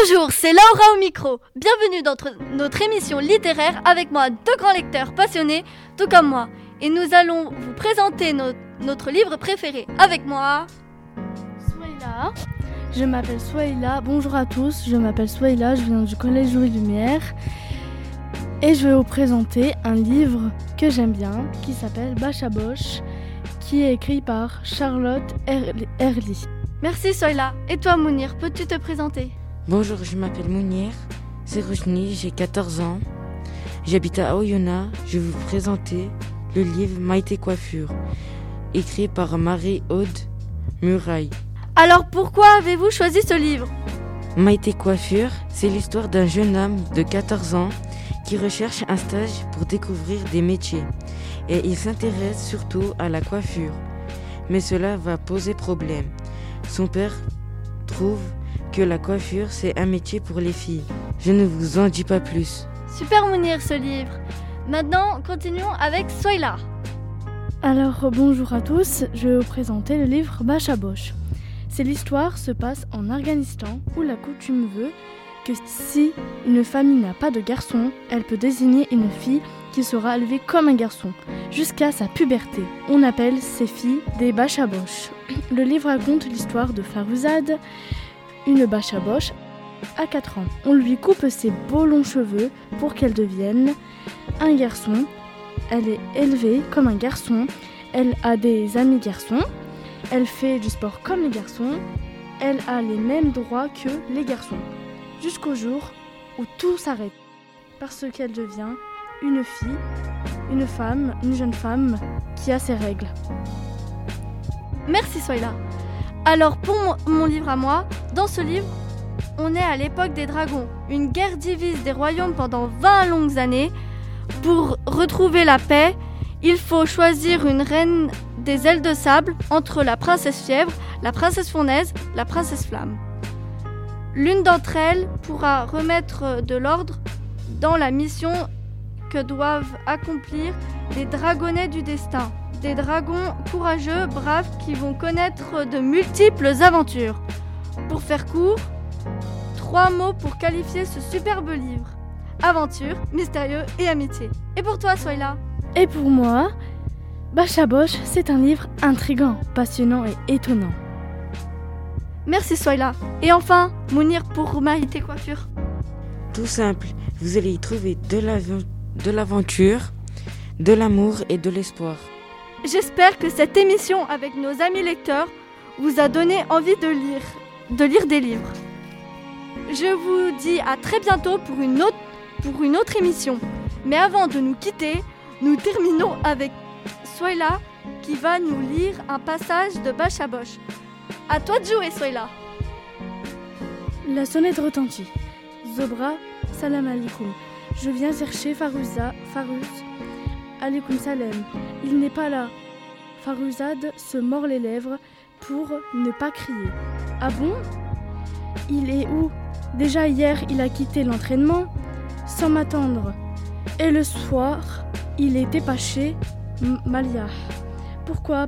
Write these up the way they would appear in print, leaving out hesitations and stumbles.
Bonjour, c'est Laura au micro. Bienvenue dans notre émission littéraire avec moi, deux grands lecteurs passionnés, tout comme moi. Et nous allons vous présenter notre livre préféré. Avec moi, Souhaïla. Je m'appelle Souhaïla. Bonjour à tous, je m'appelle Souhaïla, je viens du collège Louis Lumière. Et je vais vous présenter un livre que j'aime bien, qui s'appelle Bachaboch, qui est écrit par Charlotte Herli. Merci Souhaïla. Et toi Mounir, peux-tu te présenter ? Bonjour, je m'appelle Mounir, c'est Roujni, j'ai 14 ans. J'habite à Oyonnax. Je vais vous présenter le livre Maïté Coiffure, écrit par Marie-Aude Muraille. Alors pourquoi avez-vous choisi ce livre ? Maïté Coiffure, c'est l'histoire d'un jeune homme de 14 ans qui recherche un stage pour découvrir des métiers. Et il s'intéresse surtout à la coiffure. Mais cela va poser problème. Son père trouve que la coiffure, c'est un métier pour les filles. Je ne vous en dis pas plus. Super Mounir ce livre. Maintenant, continuons avec Souhaïla. Alors bonjour à tous, je vais vous présenter le livre Bachaboch. L'histoire se passe en Afghanistan où la coutume veut que si une famille n'a pas de garçon, elle peut désigner une fille qui sera élevée comme un garçon jusqu'à sa puberté. On appelle ces filles des Bachaboch. Le livre raconte l'histoire de Farouzade, une Bachaboch à 4 ans. On lui coupe ses beaux longs cheveux pour qu'elle devienne un garçon. Elle est élevée comme un garçon. Elle a des amis garçons. Elle fait du sport comme les garçons. Elle a les mêmes droits que les garçons. Jusqu'au jour où tout s'arrête. Parce qu'elle devient une fille, une femme, une jeune femme qui a ses règles. Merci Souhaïla. Alors pour mon livre à moi, dans ce livre, on est à l'époque des dragons. Une guerre divise des royaumes pendant 20 longues années. Pour retrouver la paix, il faut choisir une reine des ailes de sable entre la princesse Fièvre, la princesse Fournaise, la princesse Flamme. L'une d'entre elles pourra remettre de l'ordre dans la mission que doivent accomplir les dragonnets du destin. Des dragons courageux, braves, qui vont connaître de multiples aventures. Pour faire court, 3 mots pour qualifier ce superbe livre. Aventure, mystérieux et amitié. Et pour toi, Souhaïla ? Et pour moi, Bachaboch, c'est un livre intriguant, passionnant et étonnant. Merci Souhaïla. Et enfin, Mounir pour Maïté Coiffure. Tout simple, vous allez y trouver de l'aventure, de l'amour et de l'espoir. J'espère que cette émission avec nos amis lecteurs vous a donné envie de lire des livres. Je vous dis à très bientôt pour une autre émission. Mais avant de nous quitter, nous terminons avec Souhaïla qui va nous lire un passage de Bachaboch. À toi de jouer, Souhaïla. La sonnette retentit. Zobra, salam alaikum. Je viens chercher Farouz. Alaikum salam. Il n'est pas là. Farouzade se mord les lèvres pour ne pas crier. Ah bon ? Il est où ? Déjà hier, il a quitté l'entraînement sans m'attendre. Et le soir, il était pas chez Malia. Pourquoi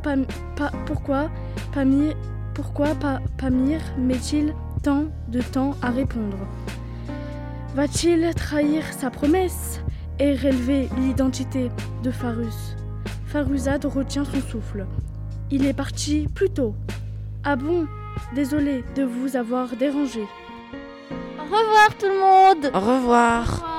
Pamir met-il tant de temps à répondre ? Va-t-il trahir sa promesse et relever l'identité de Farouzade retient son souffle. Il est parti plus tôt. Ah bon ? Désolé de vous avoir dérangé. Au revoir tout le monde. Au revoir.